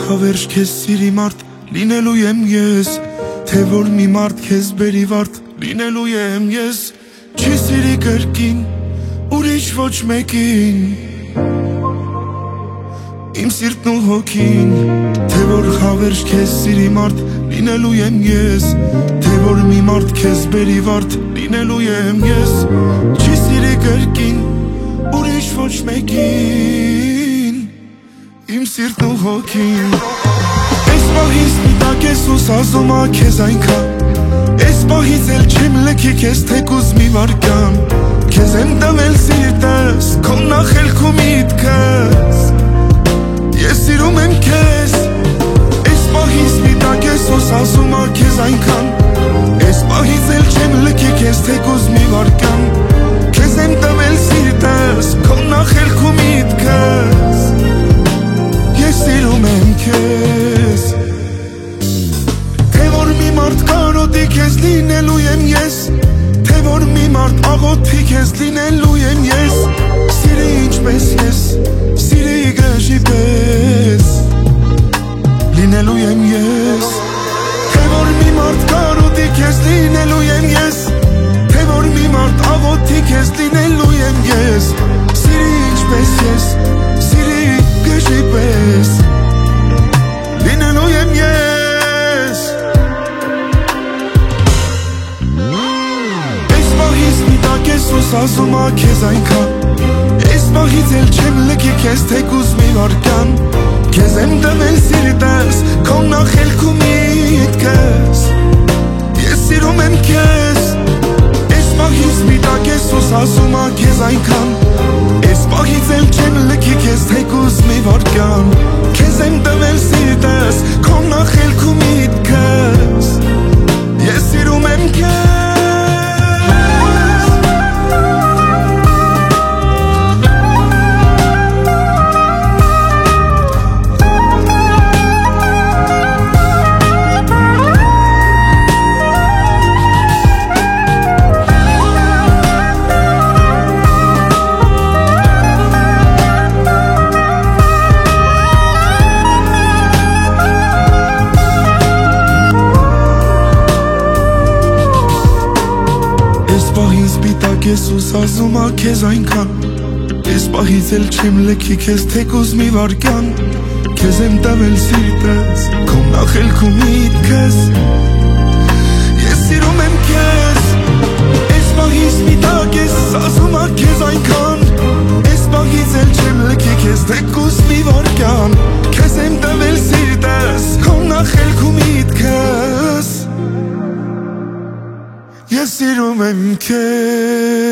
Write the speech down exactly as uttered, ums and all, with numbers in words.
հավերժ քեզ սիրի մարդ լինելու եմ ես, թե որ մի մարդ քեզ բերի վարդ լինելու եմ ես, չի սիրի կրկին ուրիշ ոչ մեկին, իմ սիրտն ու հոգին, թե որ հավերժ քեզ սիրի մարդ լինելու եմ ես, թե որ մի մարդ քեզ բերի վարդ լինելու եմ ես, չի սիրի կրկին ուրիշ ոչ մեկին, իմ սիրտն ու հոգին։ Այս պահից միտակ ես ու սազում ա քեզ այնքան, այս պահից էլ չեմ լքի քեզ թեկուզ մի վարկան, քեզ եմ տվել սիրտս, քո նախելք ու միտքս, ես սիրում եմ քեզ։ Այս պահից միտակ ես ու սազում ա քեզ այնքան, այս պահից էլ չեմ լքի քեզ թեկուզ մի վարկան, քեզ եմ տվել սիրտս, քո նախելք ու միտքս, ես սիրում եմ քեզ։ Թե որ մի մարդ կարոտի քեզ լինելու եմ ես, թե որ մի մարդ աղոթի քեզ լինելու եմ ես, սիրի ինչպես ես, սիրի գժի պես լինելու եմ ես, թե որ մի մարդ կարոտի քեզ լինելու եմ ես, թե որ մի մարդ աղոթի քեզ լինելու եմ ես, սիրի ինչպես ես, սիրի գժի պես լինելու եմ ես։ Այս պահից միտակ ես ու սազում ա քեզ այնքան, այս պահից էլ չեմ լքի քեզ թեկուզ մի վարկան, քեզ եմ տվել սիրտս, քո նախելք ու միտքս, ես սիրում եմ քեզ։ Այս պահից միտակ ես ու սազում ա քեզ այնքան, այս պահից էլ չեմ լքի քեզ թեկուզ մի վարկան, քեզ եմ տվել սիրտս, քո նախելք ու միտքս, ես սիրում եմ քեզ։ Ես ու սազում ա քեզ այնքան, այս պահից էլ չեմ լքի քեզ թեկուզ մի վարկան, քեզ եմ տվել սիրտս, քո նախելք ու միտքս, ես սիրում եմ քեզ։ Այս պահից միտակ ես սազում ա քեզ այնքան, այս պահից էլ չեմ լքի քեզ թեկուզ մի վարկան, քեզ եմ տվել սիրտս, քո նախելք ու միտքս, ես սիրում եմ քեզ։